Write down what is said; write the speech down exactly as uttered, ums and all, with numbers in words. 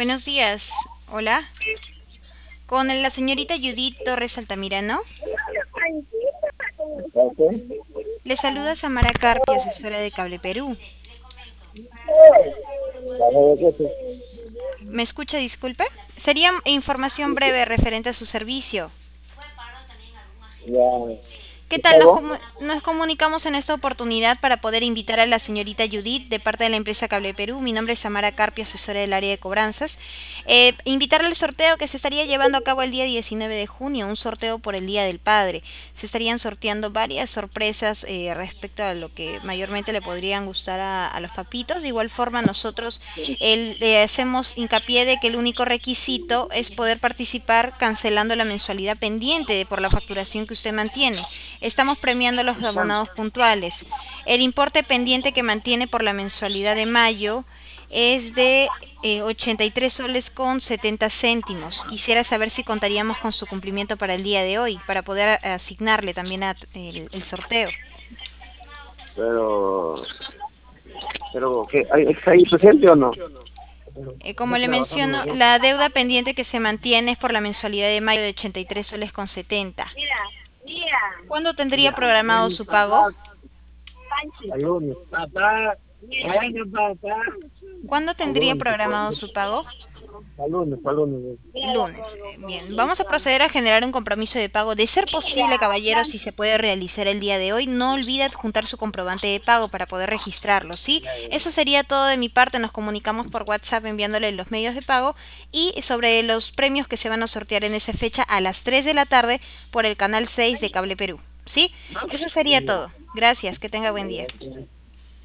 Buenos días. Hola. Con la señorita Judith Torres Altamirano. Ok. Le saluda Samara Carpio, asesora de Cable Perú. Vale, ¿de qué sí? ¿Me escucha, disculpe? Sería información breve referente a su servicio. Ya, ¿Qué ¿qué tal? Nos, pago? comu- nos comunicamos en esta oportunidad para poder invitar a la señorita Judith de parte de la empresa Cable Perú. Mi nombre es Samara Carpio, asesora del área de cobranzas. Eh, invitarle al sorteo que se estaría llevando a cabo el día diecinueve de junio, un sorteo por el Día del Padre. Se estarían sorteando varias sorpresas eh, respecto a lo que mayormente le podrían gustar a, a los papitos. De igual forma, nosotros el- le hacemos hincapié de que el único requisito es poder participar cancelando la mensualidad pendiente de- por la facturación que usted mantiene. Estamos premiando a los abonados puntuales. El importe pendiente que mantiene por la mensualidad de mayo es de eh, ochenta y tres soles con setenta céntimos. Quisiera saber si contaríamos con su cumplimiento para el día de hoy, para poder asignarle también a- el, el sorteo. Pero, pero, ¿qué? ¿Hay, ¿está ahí presente o no? Eh, como No le trabajando menciono, nosotros. la deuda pendiente que se mantiene es por la mensualidad de mayo de ochenta y tres soles con setenta. ¿Cuándo tendría Ya, programado bueno, su pago? papá, alumnos, papá, bueno, papá, ¿Cuándo tendría alumnos, programado su pago? alumnos, alumnos. Lunes. Eh, Bien, vamos a proceder a generar un compromiso de pago. De ser posible, caballero, si se puede realizar el día de hoy, no olvide adjuntar su comprobante de pago para poder registrarlo, ¿sí? Eso sería todo de mi parte. Nos comunicamos por WhatsApp enviándole los medios de pago y sobre los premios que se van a sortear en esa fecha a las tres de la tarde por el canal seis de Cable Perú, ¿sí? Eso sería todo. Gracias, que tenga buen día.